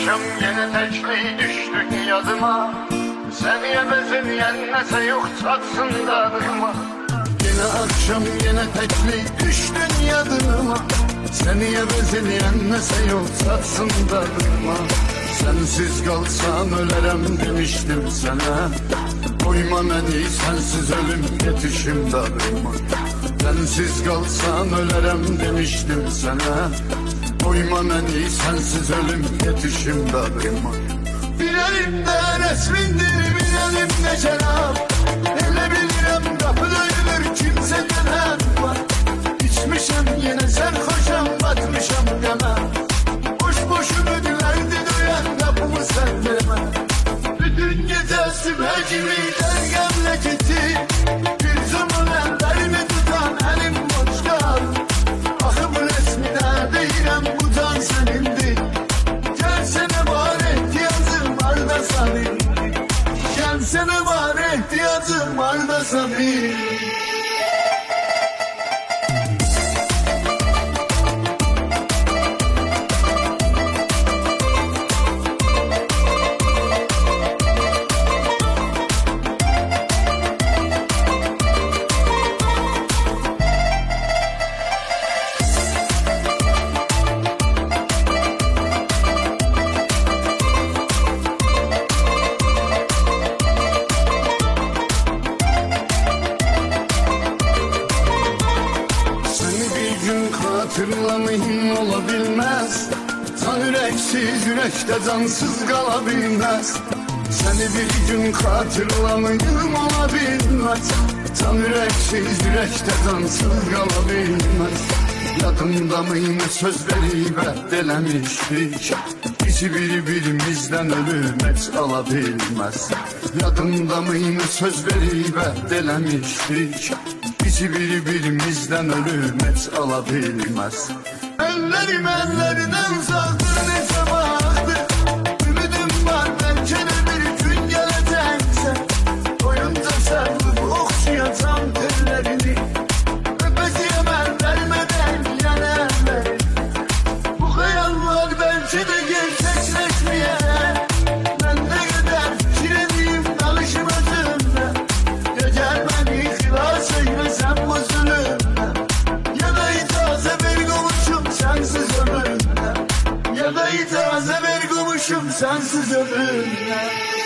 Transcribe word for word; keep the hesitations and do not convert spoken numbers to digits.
akşam yine tekli düştün yadıma. Seni benzemeyen nese yok çatsın dadıma. Yine akşam yine tekli düştün yadıma. Seni benzemeyen nese yok çatsın dadıma. Sensiz kalsam ölerem demiştim sana. Koyma beni sensiz ölüm yetişim dadıma. Sensiz kalsam ölerem demiştim sana. Koyma beni sensiz ölüm yetişim dadıma. Bir elimde resmindir, bir elimde şarap. Ele bilirim kapı döyülür, kimse gelen var. İçmişem yine sarhoşam, batmışam deme. Boş boşuna gülerdi duyan kapımı sendirme. Bütün gece süper gibi dergamle gitti. Bir zaman ellerimi tutan elim boş kaldı. Akımın resmine değilim bu can senindi. Gelsene bari ihtiyacım var da sanayım. Gelsene bari ihtiyacım var da sanayım. Hatırlamayın olabilmez. Can yüreksiz yürekte cansız kalabilmez. Seni bir gün hatırlamayın olabilmez. Can yüreksiz yürekte cansız kalabilmez. Yadımda mıyım sözleri beddelemiştik. Bizi birbirimizden ölüm hiç alabilmez. Yadımda mıyım sözleri beddelemiştik. Bizi birbirimizden ölüm hiç alabilmez. Ellerim ellerinden uzaktır ne sabahtır. Ümidim var belki de bir gün gelecekse. Boyunca sarılıp okşayacağım tellerini. Öpeceğim el vermeden yana elleri. Bu hayaller belki de gerçekleşmeye. Ben ne kadar şirinliyim dalışım acımda. Gecel beni ihlas eylesem bu zulümden. Ya da itaze bir komuşum sensiz ömrümden. Ya da itaze bir komuşum sensiz ömrümden.